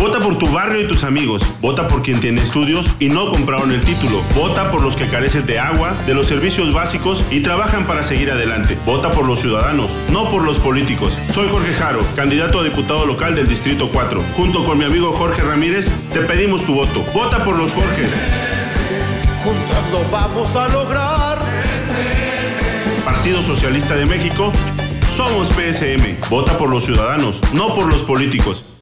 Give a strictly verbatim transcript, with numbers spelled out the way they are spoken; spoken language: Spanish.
Vota por tu barrio y tus amigos. Vota por quien tiene estudios y no compraron el título. Vota por los que carecen de agua, de los servicios básicos y trabajan para seguir adelante. Vota por los ciudadanos, no por los políticos. Soy Jorge Jaro, candidato a diputado local del Distrito cuatro. Junto con mi amigo Jorge Ramírez, te pedimos tu voto. Vota por los Jorges. Juntos lo vamos a lograr. Partido Socialista de México, somos P S M. Vota por los ciudadanos, no por los políticos.